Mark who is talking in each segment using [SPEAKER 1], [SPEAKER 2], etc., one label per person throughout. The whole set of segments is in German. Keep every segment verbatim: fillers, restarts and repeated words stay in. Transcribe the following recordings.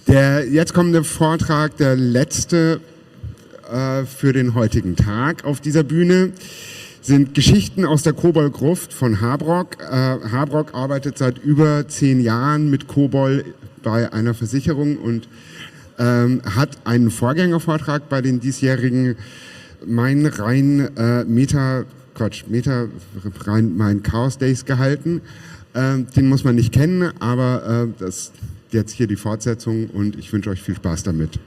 [SPEAKER 1] Der jetzt kommende Vortrag, der letzte äh, für den heutigen Tag auf dieser Bühne, sind Geschichten aus der COBOL-Gruft von Habrock. Äh, Habrock arbeitet seit über zehn Jahren mit COBOL bei einer Versicherung und ähm, hat einen Vorgängervortrag bei den diesjährigen Main Rhein äh, Meta, Quatsch, Meta Rhein Main Chaos Days gehalten. Ähm, den muss man nicht kennen, aber äh, das jetzt hier die Fortsetzung und ich wünsche euch viel Spaß damit.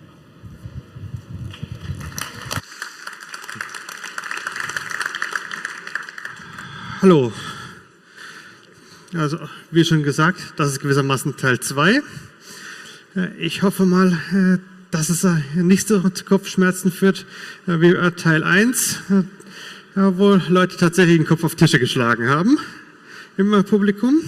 [SPEAKER 2] Hallo. Also, wie schon gesagt, das ist gewissermaßen Teil zwei. Ich hoffe mal, dass es nicht so zu Kopfschmerzen führt wie Teil eins, wo Leute tatsächlich den Kopf auf Tische geschlagen haben im Publikum.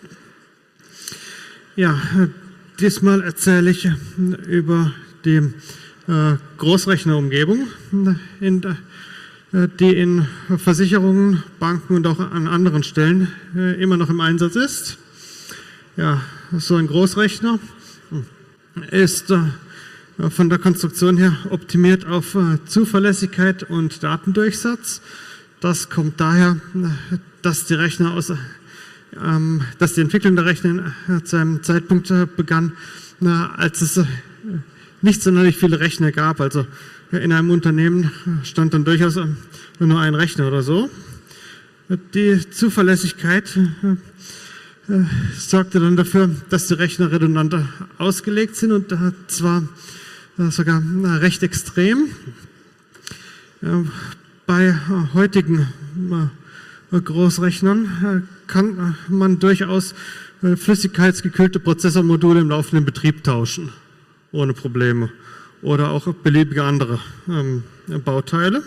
[SPEAKER 2] Ja, diesmal erzähle ich über die äh, Großrechnerumgebung, in, äh, die in Versicherungen, Banken und auch an anderen Stellen äh, immer noch im Einsatz ist. Ja, so ein Großrechner ist äh, von der Konstruktion her optimiert auf äh, Zuverlässigkeit und Datendurchsatz. Das kommt daher, dass die Rechner aus dass die Entwicklung der Rechner zu einem Zeitpunkt begann, als es nicht sonderlich viele Rechner gab. Also in einem Unternehmen stand dann durchaus nur ein Rechner oder so. Die Zuverlässigkeit sorgte dann dafür, dass die Rechner redundant ausgelegt sind und zwar sogar recht extrem. Bei heutigen Großrechnern kann man durchaus flüssigkeitsgekühlte Prozessormodule im laufenden Betrieb tauschen, ohne Probleme. Oder auch beliebige andere ähm, Bauteile.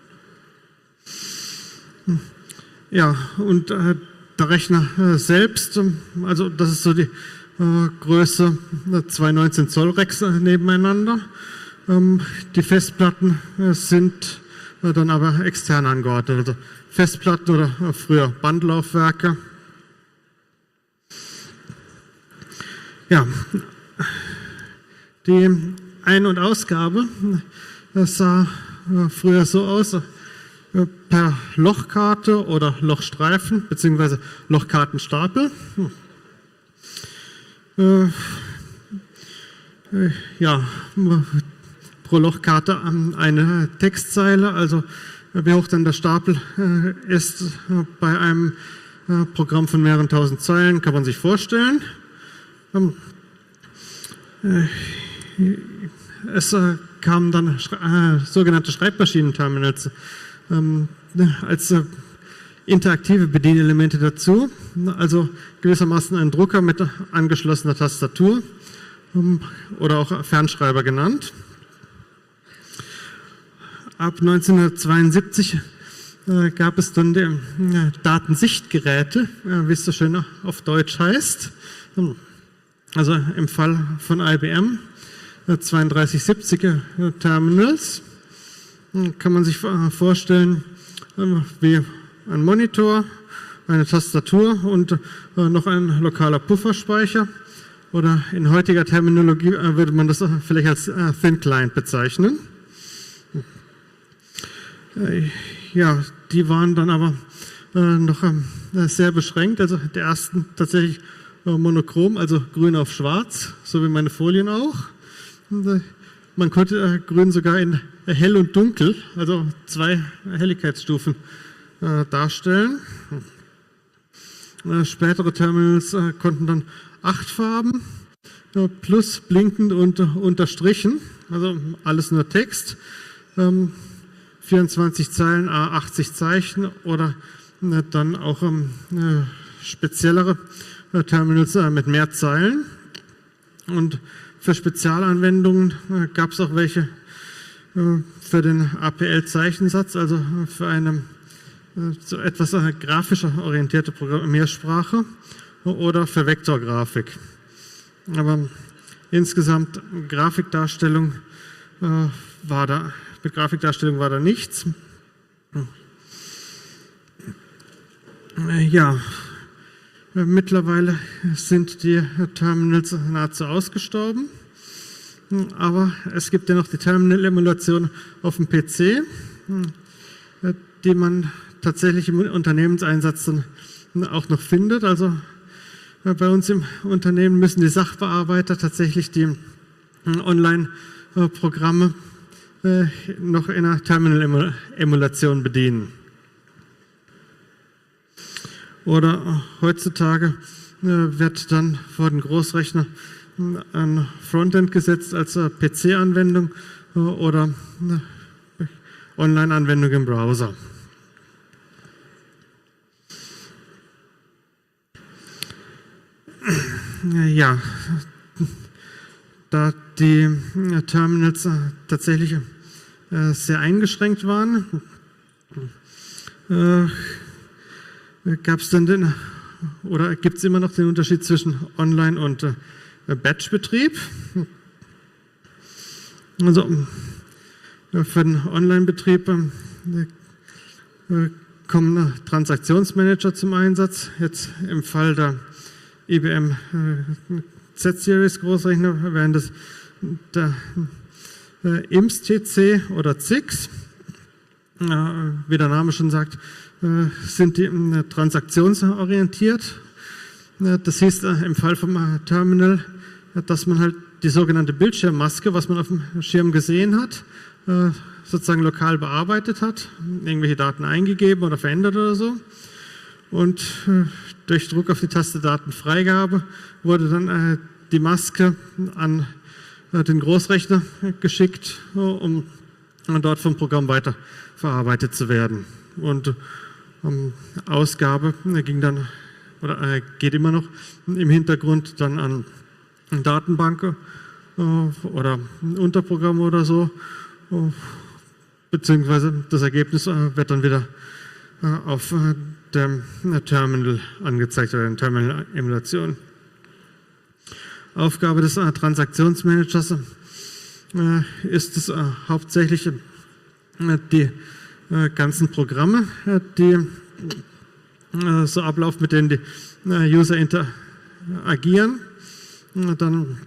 [SPEAKER 2] Ja, und äh, der Rechner äh, selbst, also das ist so die äh, Größe zwei neunzehn Zoll Racks äh, nebeneinander. Ähm, die Festplatten äh, sind äh, dann aber extern angeordnet. Also Festplatten oder früher Bandlaufwerke. Ja, die Ein- und Ausgabe, das sah früher so aus, per Lochkarte oder Lochstreifen bzw. Lochkartenstapel. Ja, pro Lochkarte eine Textzeile, also wie hoch dann der Stapel äh, ist äh, bei einem äh, Programm von mehreren tausend Zeilen, kann man sich vorstellen. Ähm, äh, es äh, kamen dann äh, sogenannte Schreibmaschinenterminals ähm, als äh, interaktive Bedienelemente dazu, also gewissermaßen ein Drucker mit angeschlossener Tastatur ähm, oder auch Fernschreiber genannt. Ab neunzehnhundertzweiundsiebzig äh, gab es dann die äh, Datensichtgeräte, äh, wie es so schön auf Deutsch heißt. Also im Fall von I B M äh, zweiunddreißig siebziger äh, Terminals. Äh, kann man sich äh, vorstellen äh, wie ein Monitor, eine Tastatur und äh, noch ein lokaler Pufferspeicher. Oder in heutiger Terminologie äh, würde man das äh, vielleicht als äh, Thin Client bezeichnen. Ja, die waren dann aber äh, noch äh, sehr beschränkt. Also die ersten tatsächlich äh, monochrom, also grün auf schwarz, so wie meine Folien auch. Und, äh, man konnte äh, grün sogar in äh, hell und dunkel, also zwei Helligkeitsstufen äh, darstellen. Äh, spätere Terminals äh, konnten dann acht Farben, äh, plus blinkend und äh, unterstrichen, also alles nur Text. Ähm, vierundzwanzig Zeilen, achtzig Zeichen oder äh, dann auch ähm, äh, speziellere äh, Terminals äh, mit mehr Zeilen. Und für Spezialanwendungen äh, gab es auch welche äh, für den A P L-Zeichensatz, also äh, für eine äh, so etwas äh, grafischer orientierte Programmiersprache äh, oder für Vektorgrafik. Aber insgesamt Grafikdarstellung äh, war da Mit Grafikdarstellung war da nichts. Ja, mittlerweile sind die Terminals nahezu ausgestorben. aber es gibt ja noch die Terminal-Emulation auf dem P C, die man tatsächlich im Unternehmenseinsatz dann auch noch findet. Also bei uns im Unternehmen müssen die Sachbearbeiter tatsächlich die Online-Programme noch in einer Terminal-Emulation bedienen. Oder heutzutage wird dann vor den Großrechner ein Frontend gesetzt als P C-Anwendung oder Online-Anwendung im Browser. Ja, da die Terminals tatsächlich sehr eingeschränkt waren, gab es dann den, oder gibt es immer noch den Unterschied zwischen Online- und Batch-Betrieb. Also für den Online-Betrieb kommen Transaktionsmanager zum Einsatz. Jetzt im Fall der I B M Z-Series Großrechner wären das der I M S T C oder Z I X. Wie der Name schon sagt, sind die transaktionsorientiert. Das hieß im Fall vom Terminal, dass man halt die sogenannte Bildschirmmaske, was man auf dem Schirm gesehen hat, sozusagen lokal bearbeitet hat, irgendwelche Daten eingegeben oder verändert oder so. Und durch Druck auf die Taste Datenfreigabe wurde dann die Maske an den Großrechner geschickt, um dort vom Programm weiter verarbeitet zu werden. Und ähm, Ausgabe ging dann oder äh, geht immer noch im Hintergrund dann an Datenbanken äh, oder Unterprogramme oder so, äh, beziehungsweise das Ergebnis äh, wird dann wieder äh, auf äh, dem äh, Terminal angezeigt oder in Terminal-Emulation. Aufgabe des äh, Transaktionsmanagers äh, ist es äh, hauptsächlich äh, die äh, ganzen Programme, äh, die äh, so ablaufen, mit denen die äh, User interagieren, äh, dann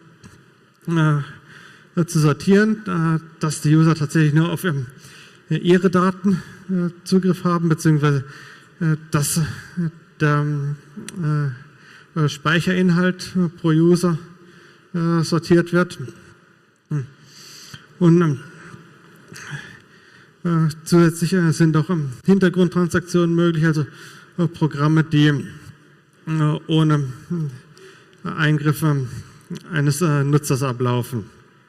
[SPEAKER 2] äh, zu sortieren, äh, dass die User tatsächlich nur auf ähm, ihre Daten äh, Zugriff haben, beziehungsweise äh, dass äh, der äh, Speicherinhalt äh, pro User äh, sortiert wird. Und äh, zusätzlich äh, sind auch ähm, Hintergrundtransaktionen möglich, also äh, Programme, die äh, ohne äh, Eingriffe eines äh, Nutzers ablaufen.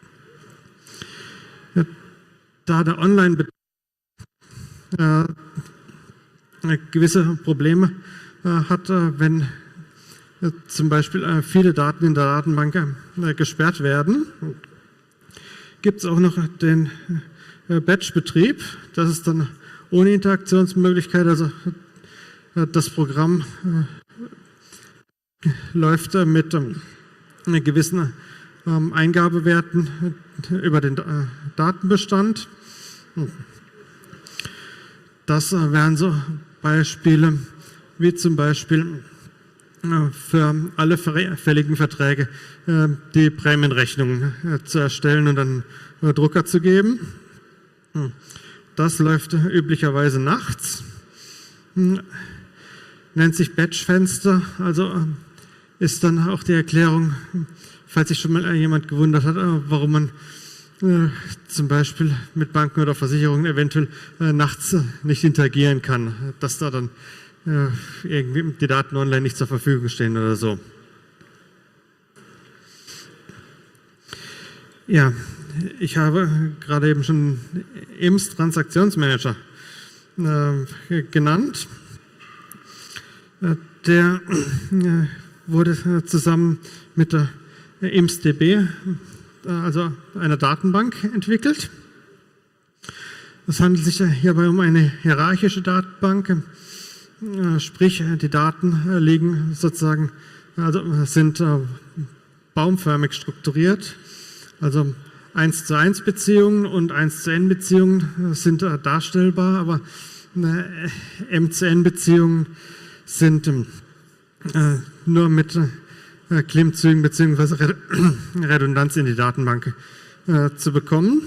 [SPEAKER 2] Ja, da der Online äh, gewisse Probleme äh, hat, äh, wenn äh, zum Beispiel äh, viele Daten in der Datenbank äh, gesperrt werden, gibt es auch noch den äh, Batch-Betrieb. Das ist dann ohne Interaktionsmöglichkeit, also äh, das Programm äh, läuft äh, mit ähm, gewissen ähm, Eingabewerten äh, über den äh, Datenbestand. Das äh, wären so Beispiele, wie zum Beispiel äh, für alle fälligen Verträge äh, die Prämienrechnungen äh, zu erstellen und dann äh, Drucker zu geben. Das läuft äh, üblicherweise nachts. Hm. Nennt sich Batchfenster, also äh, ist dann auch die Erklärung, falls sich schon mal jemand gewundert hat, warum man äh, zum Beispiel mit Banken oder Versicherungen eventuell äh, nachts äh, nicht interagieren kann, dass da dann äh, irgendwie die Daten online nicht zur Verfügung stehen oder so. Ja, ich habe gerade eben schon I M S Transaktionsmanager äh, genannt. Äh, der äh, wurde zusammen mit der I M S D B, also einer Datenbank, entwickelt. Es handelt sich hierbei um eine hierarchische Datenbank, sprich die Daten liegen sozusagen, also sind baumförmig strukturiert, also eins zu eins Beziehungen und eins zu n Beziehungen sind darstellbar, aber M zu n Beziehungen sind Äh, nur mit äh, Klimmzügen bzw. Redundanz in die Datenbank äh, zu bekommen.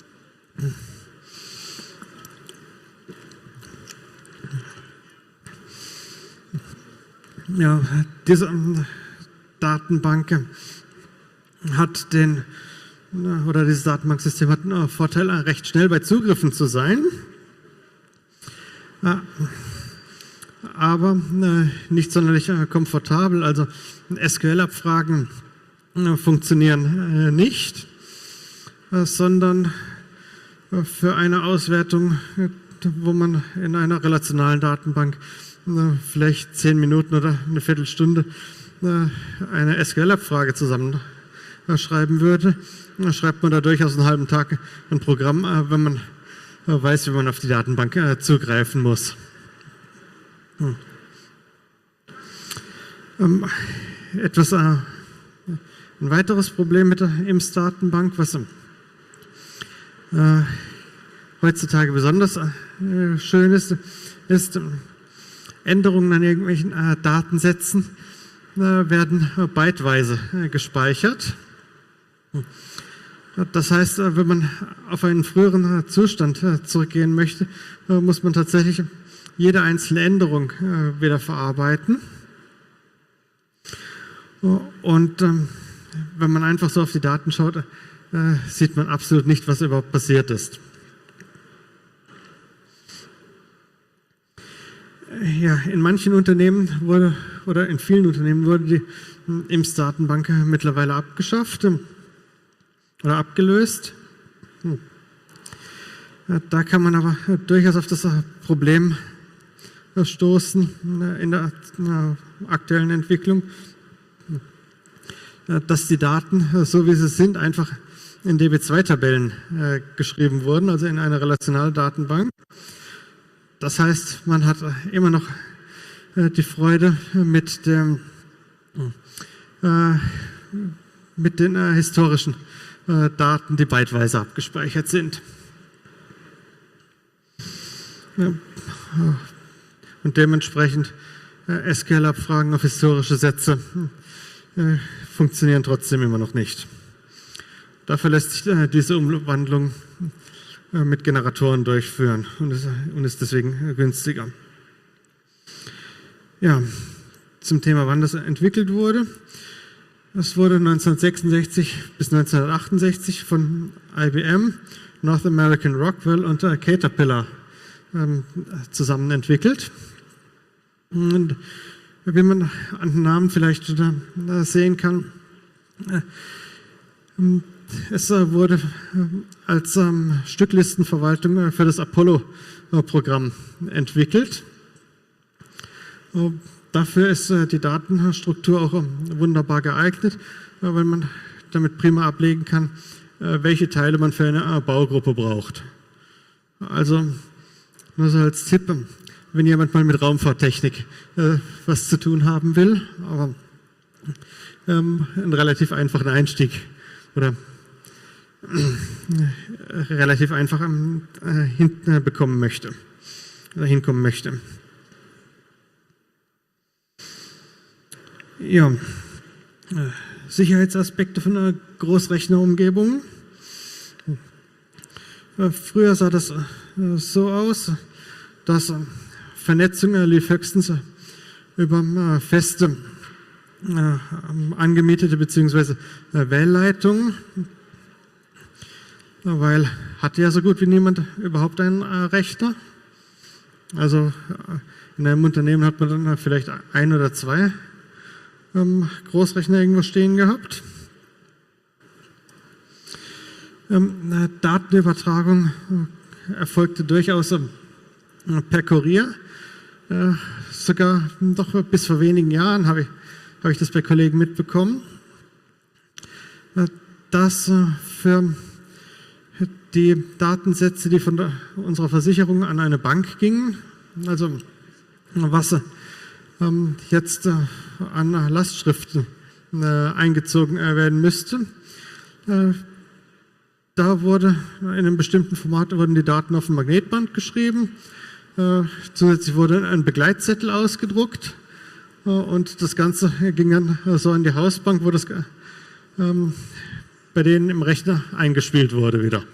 [SPEAKER 2] Ja, diese ähm, Datenbank hat den, oder dieses Datenbanksystem hat einen Vorteil, recht schnell bei Zugriffen zu sein, aber nicht sonderlich komfortabel. Also S Q L-Abfragen funktionieren nicht, sondern für eine Auswertung, wo man in einer relationalen Datenbank vielleicht zehn Minuten oder eine Viertelstunde eine S Q L-Abfrage zusammenschreiben würde, schreibt man da durchaus einen halben Tag ein Programm, wenn man weiß, wie man auf die Datenbank zugreifen muss. Hm. Ähm, etwas, äh, ein weiteres Problem mit der I M S-Datenbank, was äh, heutzutage besonders äh, schön ist, ist, Änderungen an irgendwelchen äh, Datensätzen äh, werden äh, byteweise äh, gespeichert. Das heißt, äh, wenn man auf einen früheren äh, Zustand äh, zurückgehen möchte, äh, muss man tatsächlich jede einzelne Änderung äh, wieder verarbeiten. Und ähm, wenn man einfach so auf die Daten schaut, äh, sieht man absolut nicht, was überhaupt passiert ist. Ja, in manchen Unternehmen wurde, oder in vielen Unternehmen wurde die I M S-Datenbank mittlerweile abgeschafft oder abgelöst. Da kann man aber durchaus auf das Problem stoßen in der aktuellen Entwicklung, dass die Daten, so wie sie sind, einfach in D B zwei Tabellen geschrieben wurden, also in einer relationalen Datenbank. Das heißt, man hat immer noch die Freude mit, dem, äh, mit den äh, historischen äh, Daten, die byteweise abgespeichert sind. Ja, und dementsprechend äh, S Q L-Abfragen auf historische Sätze äh, funktionieren trotzdem immer noch nicht. Dafür lässt sich äh, diese Umwandlung mit Generatoren durchführen und ist, und ist deswegen günstiger. Ja, zum Thema, wann das entwickelt wurde. Das wurde neunzehnhundertsechsundsechzig bis neunzehnhundertachtundsechzig von I B M, North American Rockwell und äh, Caterpillar ähm, zusammen entwickelt. Und wie man an den Namen vielleicht äh, sehen kann, äh, es wurde als ähm, Stücklistenverwaltung für das Apollo-Programm entwickelt. Äh, dafür ist äh, die Datenstruktur auch äh, wunderbar geeignet, äh, weil man damit prima ablegen kann, äh, welche Teile man für eine äh, Baugruppe braucht. Also nur so als Tipp, wenn jemand mal mit Raumfahrttechnik äh, was zu tun haben will, aber ähm, einen relativ einfachen Einstieg oder relativ einfach äh, hin, äh, bekommen möchte oder hinkommen möchte. Ja, äh, Sicherheitsaspekte von einer Großrechnerumgebung. Äh, früher sah das äh, so aus, dass äh, Vernetzung äh, lief höchstens äh, über äh, feste äh, angemietete bzw. Äh, Wählleitungen, weil hatte ja so gut wie niemand überhaupt einen äh, Rechner. Also äh, in einem Unternehmen hat man dann äh, vielleicht ein oder zwei ähm, Großrechner irgendwo stehen gehabt. Ähm, äh, Datenübertragung äh, erfolgte durchaus äh, per Kurier. Äh, sogar doch bis vor wenigen Jahren habe ich, hab ich das bei Kollegen mitbekommen, äh, dass äh, für die Datensätze, die von der, unserer Versicherung an eine Bank gingen, also was ähm, jetzt äh, an Lastschriften äh, eingezogen äh, werden müsste, äh, da wurde in einem bestimmten Format wurden die Daten auf ein Magnetband geschrieben, äh, zusätzlich wurde ein Begleitzettel ausgedruckt und das Ganze ging dann so in die Hausbank, wo das ähm, bei denen im Rechner eingespielt wurde wieder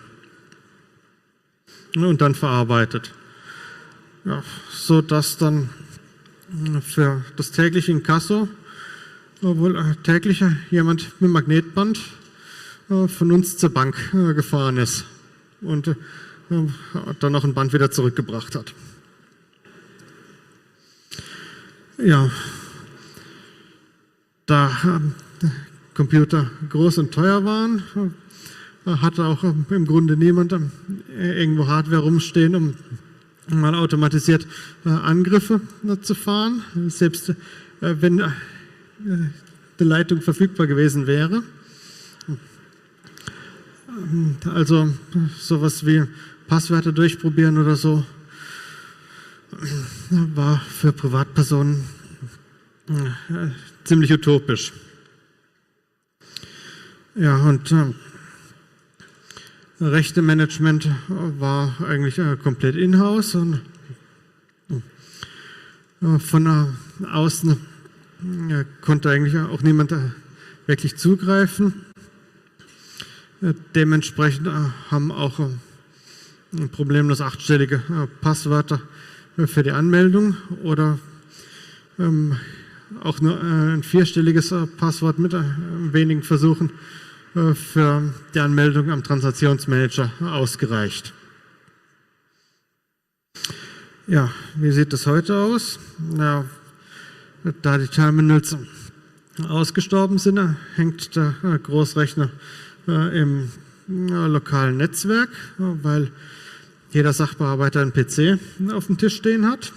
[SPEAKER 2] und dann verarbeitet. Ja, so dass dann für das tägliche Inkasso wohl äh, täglich jemand mit dem Magnetband äh, von uns zur Bank äh, gefahren ist und äh, dann noch ein Band wieder zurückgebracht hat. Ja, da äh, Computer groß und teuer waren, äh, hatte auch äh, im Grunde niemand äh, irgendwo Hardware rumstehen, um mal automatisiert äh, Angriffe äh, zu fahren, selbst äh, wenn äh, die Leitung verfügbar gewesen wäre. Also sowas wie Passwörter durchprobieren oder so war für Privatpersonen äh, ziemlich utopisch. Ja, und äh, Rechtemanagement war eigentlich äh, komplett in-house und äh, von äh, außen äh, konnte eigentlich auch niemand äh, wirklich zugreifen. Äh, dementsprechend äh, haben auch äh, problemlos achtstellige äh, Passwörter äh, für die Anmeldung oder ähm, auch nur äh, ein vierstelliges äh, Passwort mit äh, wenigen Versuchen für die Anmeldung am Transaktionsmanager ausgereicht. Ja, wie sieht das heute aus? Ja, da die Terminals ausgestorben sind, hängt der Großrechner im lokalen Netzwerk, weil jeder Sachbearbeiter einen P C auf dem Tisch stehen hat.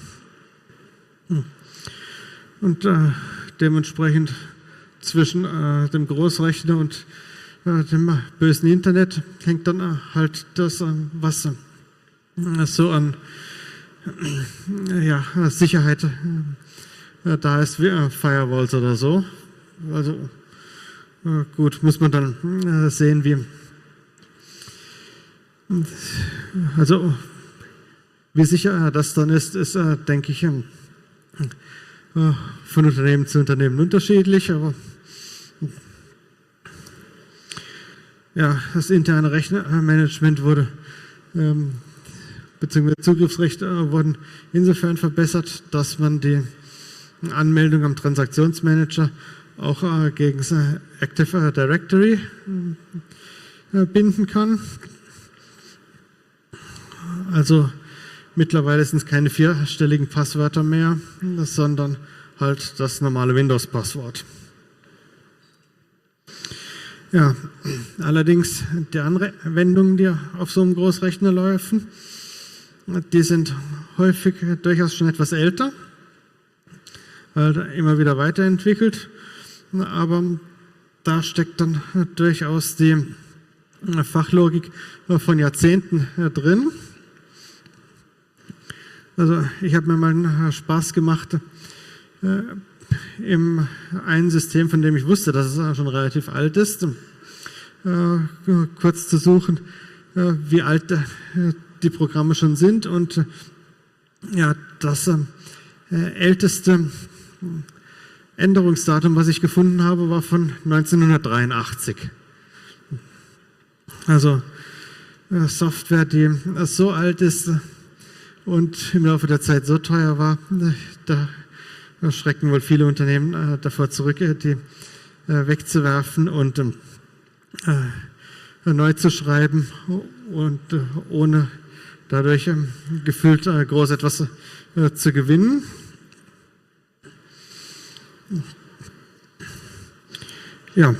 [SPEAKER 2] Und dementsprechend zwischen dem Großrechner und dem bösen Internet hängt dann halt das, was so an ja, Sicherheit da ist, wie Firewalls oder so. Also gut, muss man dann sehen, wie also wie sicher das dann ist, ist, denke ich, von Unternehmen zu Unternehmen unterschiedlich, aber ja, das interne Rechnermanagement wurde, ähm, beziehungsweise Zugriffsrechte äh, wurden insofern verbessert, dass man die Anmeldung am Transaktionsmanager auch äh, gegen das äh, Active Directory äh, binden kann. Also mittlerweile sind es keine vierstelligen Passwörter mehr, sondern halt das normale Windows-Passwort. Ja, allerdings die Anwendungen, die auf so einem Großrechner laufen, die sind häufig durchaus schon etwas älter, halt immer wieder weiterentwickelt, aber da steckt dann durchaus die Fachlogik von Jahrzehnten drin. Also ich habe mir mal einen Spaß gemacht, im einen System, von dem ich wusste, dass es schon relativ alt ist, äh, kurz zu suchen, äh, wie alt äh, die Programme schon sind. Und äh, ja, das äh, älteste Änderungsdatum, was ich gefunden habe, war von neunzehnhundertdreiundachtzig. Also äh, Software, die äh, so alt ist und im Laufe der Zeit so teuer war, äh, da Da schrecken wohl viele Unternehmen äh, davor zurück, äh, die äh, wegzuwerfen und äh, neu zu schreiben und äh, ohne dadurch äh, gefühlt äh, groß etwas äh, zu gewinnen. Ja,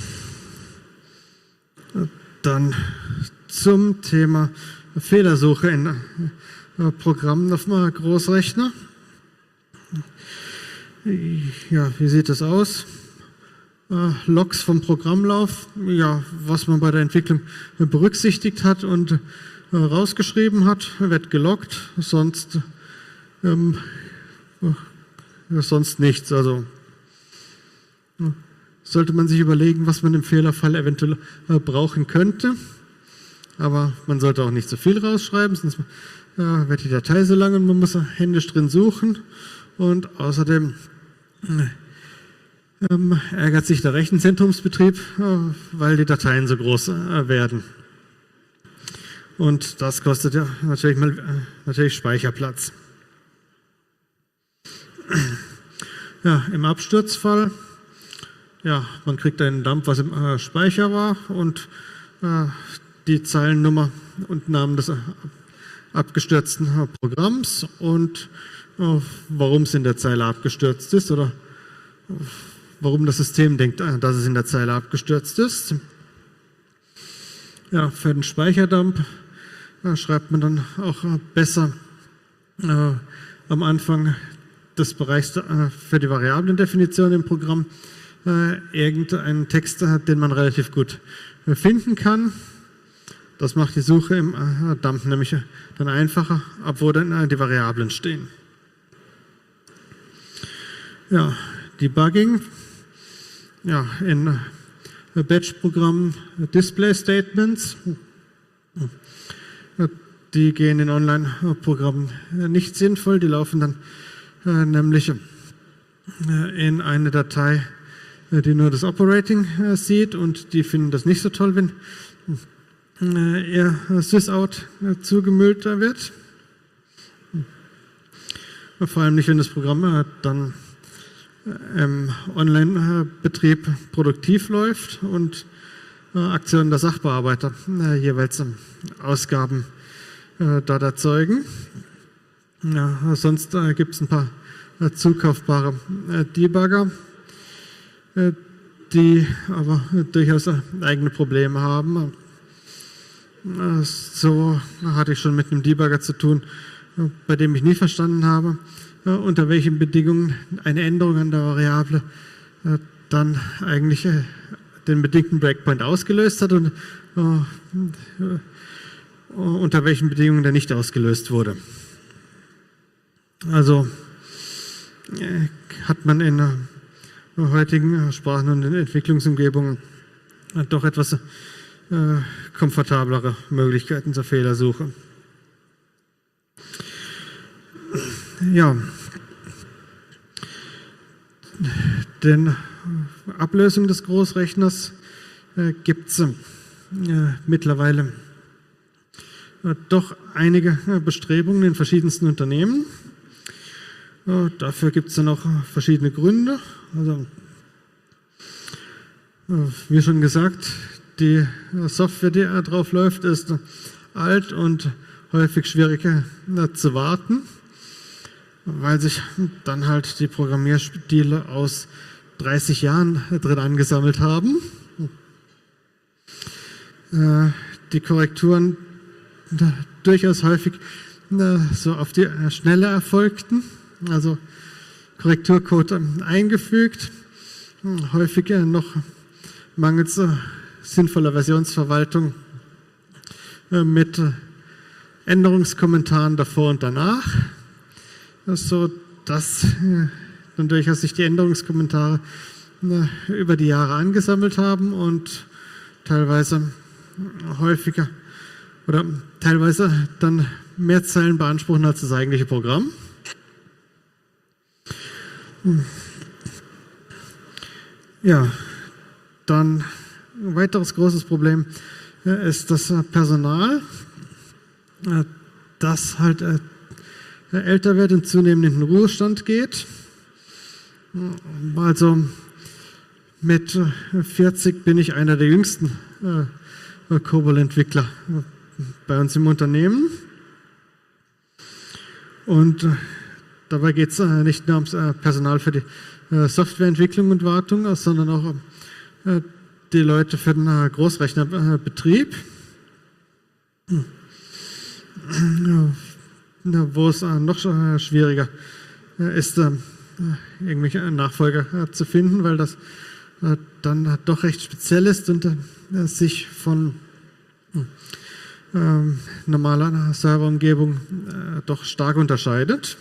[SPEAKER 2] dann zum Thema Fehlersuche in äh, Programmen auf dem Großrechner. Ja, wie sieht das aus? Äh, Logs vom Programmlauf, ja, was man bei der Entwicklung berücksichtigt hat und äh, rausgeschrieben hat, wird geloggt, sonst, ähm, äh, sonst nichts. Also äh, sollte man sich überlegen, was man im Fehlerfall eventuell äh, brauchen könnte. Aber man sollte auch nicht zu viel rausschreiben, sonst äh, wird die Datei so lang und man muss händisch drin suchen. Und außerdem ähm, ärgert sich der Rechenzentrumsbetrieb, äh, weil die Dateien so groß äh, werden. Und das kostet ja natürlich, mal, äh, natürlich Speicherplatz. Ja, im Absturzfall, ja, man kriegt einen Dump, was im äh, Speicher war, und äh, die Zeilennummer und Namen des äh, abgestürzten äh, Programms und äh, warum es in der Zeile abgestürzt ist oder äh, warum das System denkt, äh, dass es in der Zeile abgestürzt ist. Ja, für den Speicherdump äh, schreibt man dann auch äh, besser äh, am Anfang des Bereichs äh, für die Variablendefinition im Programm äh, irgendeinen Text, äh, den man relativ gut äh, finden kann. Das macht die Suche im äh, Dump nämlich äh, dann einfacher, ab wo dann äh, die Variablen stehen. Ja, Debugging. Ja, in äh, Batch-Programmen äh, Display-Statements. Äh, die gehen in Online-Programmen äh, nicht sinnvoll. Die laufen dann Äh, nämlich äh, in eine Datei, äh, die nur das Operating äh, sieht, und die finden das nicht so toll, wenn äh, ihr Sysout äh, zugemüllt äh, wird. Äh, vor allem nicht, wenn das Programm äh, dann äh, im Online-Betrieb produktiv läuft und äh, Aktionen der Sachbearbeiter äh, jeweils äh, Ausgaben äh, dort erzeugen. Ja, sonst äh, gibt es ein paar äh, zukaufbare äh, Debugger, äh, die aber äh, durchaus äh, eigene Probleme haben. Äh, so hatte ich schon mit einem Debugger zu tun, äh, bei dem ich nie verstanden habe, äh, unter welchen Bedingungen eine Änderung an der Variable äh, dann eigentlich äh, den bedingten Breakpoint ausgelöst hat und äh, äh, unter welchen Bedingungen der nicht ausgelöst wurde. Also äh, hat man in äh, heutigen Sprachen und in Entwicklungsumgebungen äh, doch etwas äh, komfortablere Möglichkeiten zur Fehlersuche. Ja, denn Ablösung des Großrechners äh, gibt es äh, mittlerweile äh, doch einige äh, Bestrebungen in verschiedensten Unternehmen. Ja, dafür gibt es dann auch verschiedene Gründe. Also, wie schon gesagt, die Software, die drauf läuft, ist alt und häufig schwierig zu warten, weil sich dann halt die Programmierstile aus dreißig Jahren drin angesammelt haben. Die Korrekturen durchaus häufig so auf die Schnelle erfolgten. Also Korrekturcode eingefügt, häufig noch mangels sinnvoller Versionsverwaltung mit Änderungskommentaren davor und danach, so dass dann durchaus sich die Änderungskommentare über die Jahre angesammelt haben und teilweise häufiger oder teilweise dann mehr Zeilen beanspruchen als das eigentliche Programm. Ja, dann ein weiteres großes Problem ist das Personal, das halt älter wird und zunehmend in den Ruhestand geht. Also mit vierzig bin ich einer der jüngsten COBOL-Entwickler bei uns im Unternehmen. Und dabei geht es äh, nicht nur ums äh, Personal für die äh, Softwareentwicklung und Wartung, äh, sondern auch um äh, die Leute für den äh, Großrechnerbetrieb, äh, wo es äh, noch äh, schwieriger äh, ist, äh, irgendwelche Nachfolger äh, zu finden, weil das äh, dann äh, doch recht speziell ist und äh, sich von äh, normaler Serverumgebung äh, doch stark unterscheidet.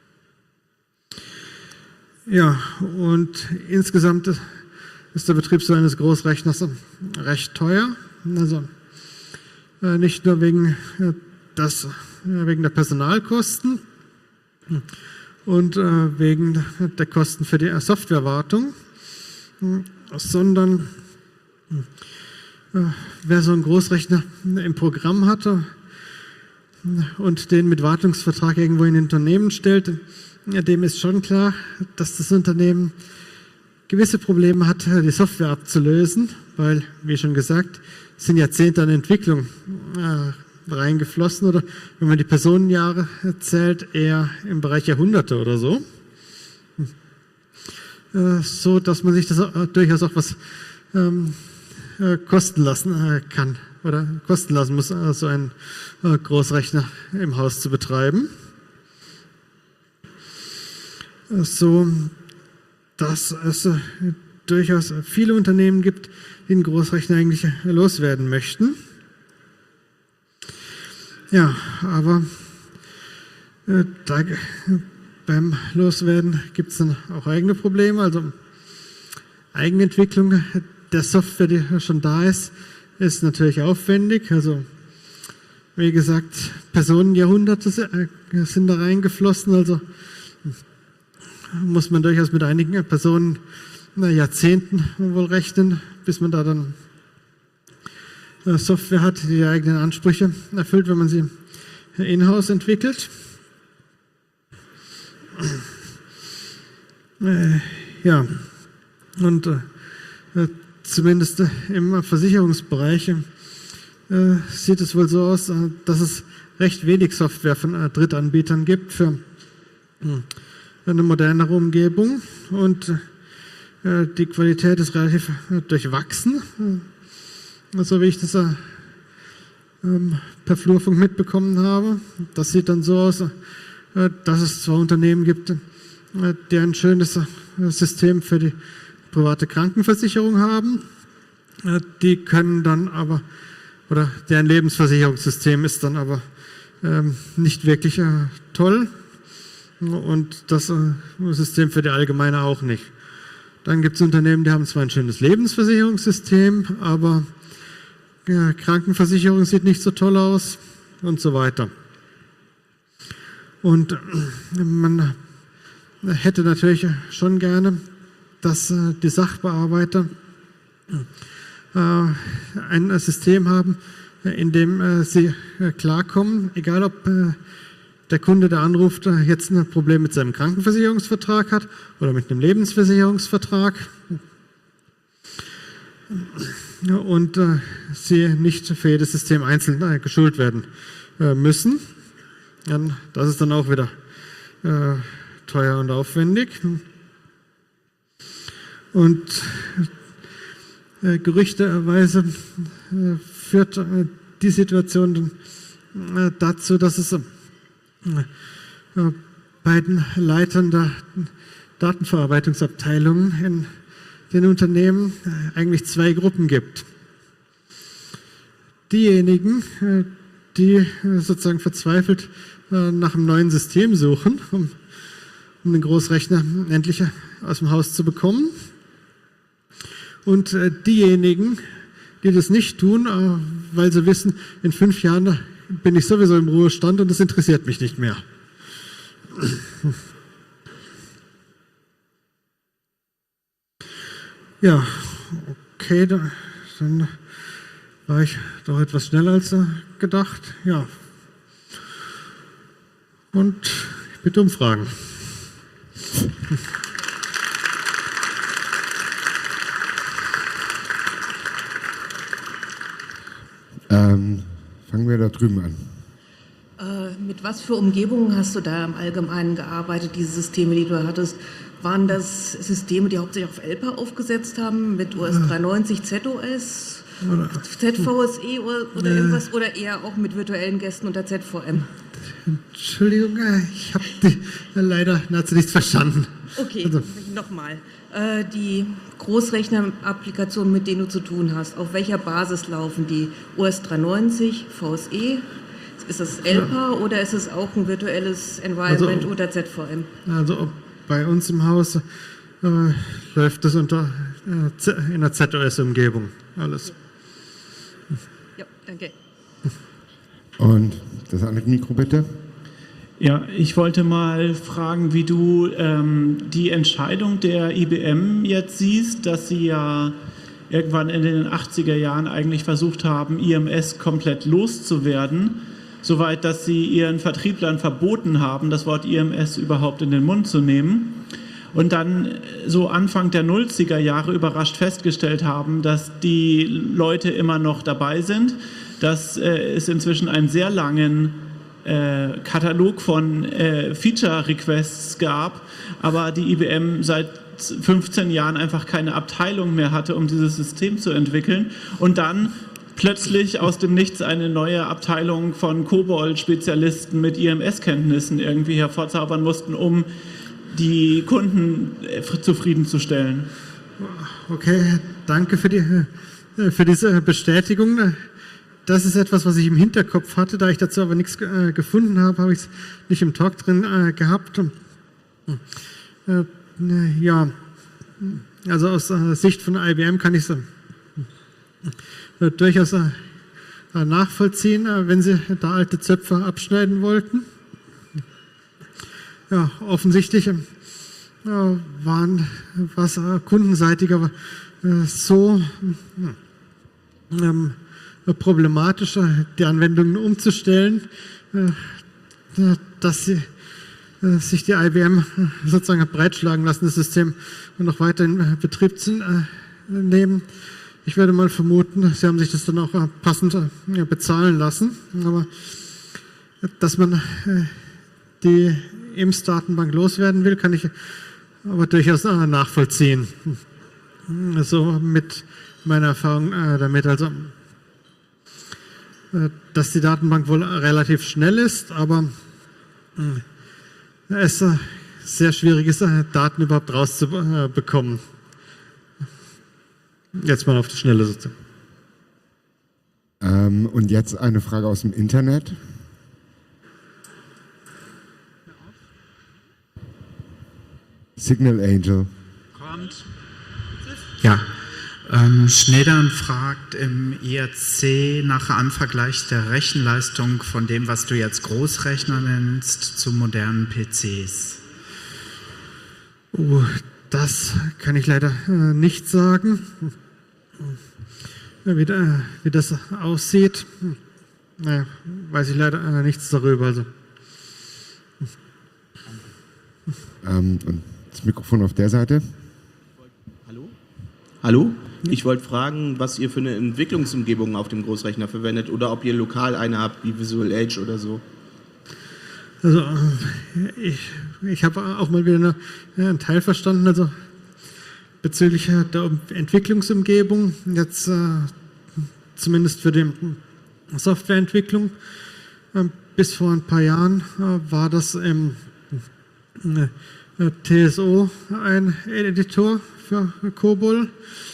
[SPEAKER 2] Ja, und insgesamt ist der Betrieb so eines Großrechners recht teuer. Also äh, nicht nur wegen, äh, das, äh, wegen der Personalkosten, und äh, wegen der Kosten für die Softwarewartung, sondern äh, wer so einen Großrechner im Programm hatte und den mit Wartungsvertrag irgendwo in ein Unternehmen stellt, ja, dem ist schon klar, dass das Unternehmen gewisse Probleme hat, die Software abzulösen, weil, wie schon gesagt, sind Jahrzehnte an Entwicklung äh, reingeflossen oder wenn man die Personenjahre zählt, eher im Bereich Jahrhunderte oder so. Äh, so, dass man sich das auch, durchaus auch was ähm, äh, kosten lassen äh, kann oder kosten lassen muss, äh, so einen äh, Großrechner im Haus zu betreiben. Äh, so, dass es äh, durchaus viele Unternehmen gibt, die den Großrechner eigentlich loswerden möchten. Ja, aber äh, da, beim Loswerden gibt es dann auch eigene Probleme. Also Eigenentwicklung der Software, die schon da ist, ist natürlich aufwendig. Also wie gesagt, Personenjahrhunderte sind da reingeflossen. Also muss man durchaus mit einigen Personen na, Jahrzehnten wohl rechnen, bis man da dann äh, Software hat, die die eigenen Ansprüche erfüllt, wenn man sie in-house entwickelt. Äh, ja, und äh, zumindest im Versicherungsbereich äh, sieht es wohl so aus, äh, dass es recht wenig Software von äh, Drittanbietern gibt für äh, eine modernere Umgebung und äh, die Qualität ist relativ äh, durchwachsen, äh, so wie ich das äh, ähm, per Flurfunk mitbekommen habe. Das sieht dann so aus, äh, dass es zwar Unternehmen gibt, äh, die ein schönes äh, System für die private Krankenversicherung haben, äh, die können dann aber, oder deren Lebensversicherungssystem ist dann aber ähm, nicht wirklich äh, toll. Und das System für die Allgemeine auch nicht. Dann gibt es Unternehmen, die haben zwar ein schönes Lebensversicherungssystem, aber ja, Krankenversicherung sieht nicht so toll aus und so weiter. Und man hätte natürlich schon gerne, dass die Sachbearbeiter ein System haben, in dem sie klarkommen, egal ob der Kunde, der anruft, jetzt ein Problem mit seinem Krankenversicherungsvertrag hat oder mit einem Lebensversicherungsvertrag und äh, sie nicht für jedes System einzeln äh, geschult werden äh, müssen. Dann, das ist dann auch wieder äh, teuer und aufwendig. Und äh, gerüchteweise äh, führt äh, die Situation dann äh, dazu, dass es bei den Leitern der Datenverarbeitungsabteilungen in den Unternehmen eigentlich zwei Gruppen gibt. Diejenigen, die sozusagen verzweifelt nach einem neuen System suchen, um, um den Großrechner endlich aus dem Haus zu bekommen. Und diejenigen, die das nicht tun, weil sie wissen, in fünf Jahren bin ich sowieso im Ruhestand und das interessiert mich nicht mehr. Ja, okay, dann war ich doch etwas schneller als gedacht. Ja. Und ich bitte um Fragen.
[SPEAKER 1] Ähm, fangen wir da drüben an.
[SPEAKER 3] Äh, mit was für Umgebungen hast du da im Allgemeinen gearbeitet, diese Systeme, die du hattest? Waren das Systeme, die hauptsächlich auf E L P A aufgesetzt haben, mit O S dreihundertneunzig, Z O S, Z V S E oder, oder irgendwas, oder eher auch mit virtuellen Gästen unter Z V M?
[SPEAKER 2] Entschuldigung, ich habe leider nahezu nichts verstanden.
[SPEAKER 3] Okay,
[SPEAKER 2] also.
[SPEAKER 3] nochmal. Äh, die Großrechner-Applikationen, mit denen du zu tun hast, auf welcher Basis laufen die? O S dreihundertneunzig, V S E? Ist das E L P A ja. oder ist es auch ein virtuelles Environment also, unter Z V M?
[SPEAKER 2] Also bei uns im Haus äh, läuft das unter äh, in der Z O S-Umgebung alles.
[SPEAKER 3] Ja, danke.
[SPEAKER 1] Und das andere Mikro bitte.
[SPEAKER 4] Ja, ich wollte mal fragen, wie du ähm, die Entscheidung der I B M jetzt siehst, dass sie ja irgendwann in den achtziger Jahren eigentlich versucht haben, I M S komplett loszuwerden, soweit, dass sie ihren Vertrieblern verboten haben, das Wort I M S überhaupt in den Mund zu nehmen. Und dann so Anfang der nullziger Jahre überrascht festgestellt haben, dass die Leute immer noch dabei sind, dass äh, es inzwischen einen sehr langen äh, Katalog von äh, Feature-Requests gab, aber die I B M seit fünfzehn Jahren einfach keine Abteilung mehr hatte, um dieses System zu entwickeln und dann plötzlich aus dem Nichts eine neue Abteilung von COBOL-Spezialisten mit I M S-Kenntnissen irgendwie hervorzaubern mussten, um die Kunden zufriedenzustellen.
[SPEAKER 2] Okay, danke für, die, für diese Bestätigung. Das ist etwas, was ich im Hinterkopf hatte, da ich dazu aber nichts äh, gefunden habe, habe ich es nicht im Talk drin äh, gehabt. Äh, ja, also aus äh, Sicht von I B M kann ich es äh, durchaus äh, nachvollziehen, äh, wenn sie da alte Zöpfe abschneiden wollten. Ja, offensichtlich äh, waren was äh, kundenseitig aber äh, so ähm, problematisch, die Anwendungen umzustellen, äh, dass sie, äh, sich die I B M sozusagen hat breitschlagen lassen, das System noch weiter in Betrieb zu äh, nehmen. Ich würde mal vermuten, sie haben sich das dann auch äh, passend äh, bezahlen lassen, aber dass man äh, die I M S-Datenbank loswerden will, kann ich aber durchaus äh, nachvollziehen. So mit meiner Erfahrung äh, damit, also äh, dass die Datenbank wohl relativ schnell ist, aber äh, es äh, sehr schwierig ist, äh, Daten überhaupt rauszubekommen. Jetzt mal auf die Schnelle sozusagen.
[SPEAKER 1] Ähm, und jetzt eine Frage aus dem Internet. Signal Angel.
[SPEAKER 5] Kommt. Ja, ähm, Schneedern fragt im I R C nach einem Vergleich der Rechenleistung von dem, was du jetzt Großrechner nennst, zu modernen P Cs.
[SPEAKER 2] Oh, das kann ich leider äh, nicht sagen, wie, äh, wie das aussieht. Naja, weiß ich leider äh, nichts darüber. Also.
[SPEAKER 1] Ähm, und das Mikrofon auf der Seite.
[SPEAKER 6] Hallo? Hallo? Ich wollte fragen, was ihr für eine Entwicklungsumgebung auf dem Großrechner verwendet oder ob ihr lokal eine habt, wie Visual Edge oder so.
[SPEAKER 2] Also ich, ich habe auch mal wieder eine, ja, einen Teil verstanden, also bezüglich der Entwicklungsumgebung, jetzt äh, zumindest für die Softwareentwicklung. Äh, bis vor ein paar Jahren äh, war das im äh, T S O ein Editor für COBOL.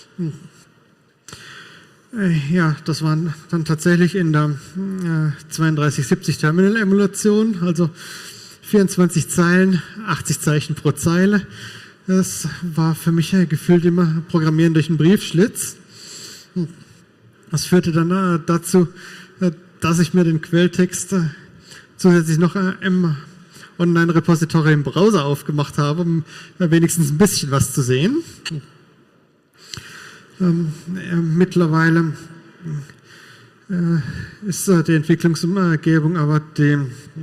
[SPEAKER 2] Ja, das waren dann tatsächlich in der äh, zweiunddreißig siebzig Terminal-Emulation, also vierundzwanzig Zeilen, achtzig Zeichen pro Zeile. Das war für mich äh, gefühlt immer Programmieren durch einen Briefschlitz. Das führte dann äh, dazu, äh, dass ich mir den Quelltext äh, zusätzlich noch äh, im Online-Repository im Browser aufgemacht habe, um äh, wenigstens ein bisschen was zu sehen. Ähm, äh, mittlerweile äh, ist äh, die Entwicklungsumgebung aber die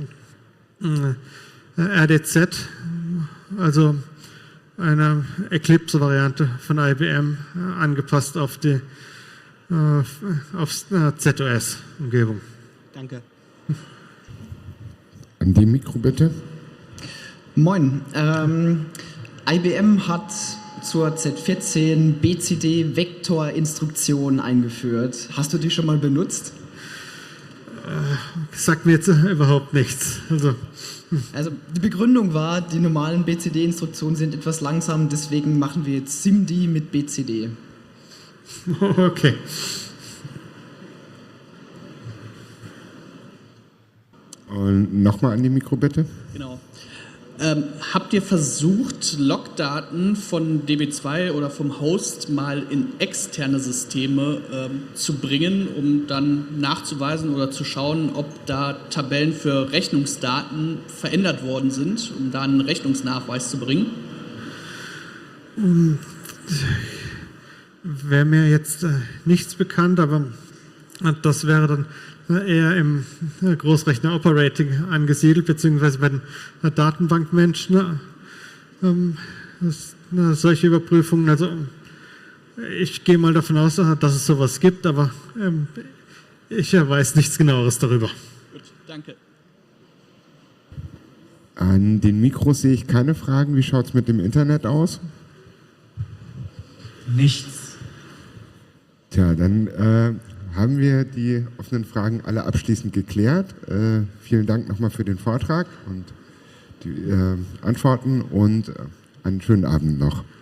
[SPEAKER 2] äh, R D Z, also eine Eclipse-Variante von I B M, äh, angepasst auf die äh, auf äh, Z O S-Umgebung.
[SPEAKER 6] Danke.
[SPEAKER 1] An dem Mikro bitte.
[SPEAKER 7] Moin. Ähm, I B M hat zur Z vierzehn B C D-Vektor-Instruktion eingeführt. Hast du die schon mal benutzt?
[SPEAKER 2] Äh, sagt mir jetzt äh, überhaupt nichts. Also,
[SPEAKER 7] also die Begründung war, die normalen B C D-Instruktionen sind etwas langsam, deswegen machen wir jetzt SIMD mit B C D.
[SPEAKER 2] Okay.
[SPEAKER 1] Und nochmal an die Mikro bitte.
[SPEAKER 6] Genau.
[SPEAKER 8] Ähm, habt ihr versucht, Logdaten von D B zwei oder vom Host mal in externe Systeme ähm, zu bringen, um dann nachzuweisen oder zu schauen, ob da Tabellen für Rechnungsdaten verändert worden sind, um da einen Rechnungsnachweis zu bringen?
[SPEAKER 2] Wäre mir jetzt äh, nichts bekannt, aber äh, das wäre dann eher im Großrechner-Operating angesiedelt, beziehungsweise bei den Datenbankmenschen. Ähm, das, na, solche Überprüfungen, also ich gehe mal davon aus, dass es sowas gibt, aber ähm, ich äh, weiß nichts Genaueres darüber.
[SPEAKER 8] Gut, danke.
[SPEAKER 1] An den Mikros sehe ich keine Fragen. Wie schaut es mit dem Internet aus?
[SPEAKER 9] Nichts.
[SPEAKER 1] Tja, dann äh, haben wir die offenen Fragen alle abschließend geklärt. Äh, vielen Dank nochmal für den Vortrag und die äh, Antworten und äh, einen schönen Abend noch.